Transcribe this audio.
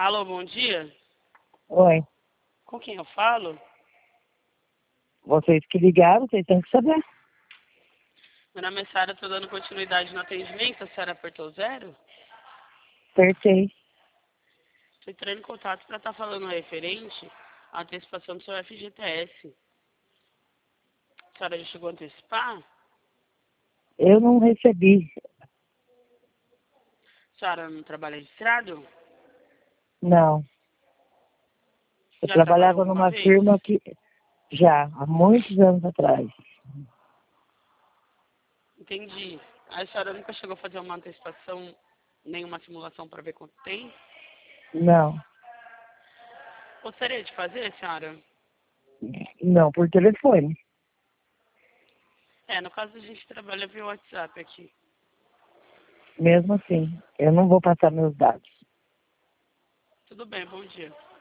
Alô, bom dia. Oi, Com quem eu falo? vocês que ligaram, vocês têm que saber. Meu nome é Sara, estou dando continuidade no atendimento. A senhora apertou 0? Acertei. Estou entrando em contato para estar falando referente à antecipação do seu FGTS. A senhora já chegou a antecipar? Eu não recebi. A senhora não trabalha registrado? Não. Eu Já trabalhou trabalhava alguma numa vez? firma que já, há muitos anos atrás. Entendi. A senhora nunca chegou a fazer uma antecipação, nenhuma simulação para ver quanto tem? Não. Gostaria de fazer, senhora? Não, por telefone. No caso a gente trabalha via WhatsApp aqui. Mesmo assim, eu não vou passar meus dados. Tudo bem, bom dia.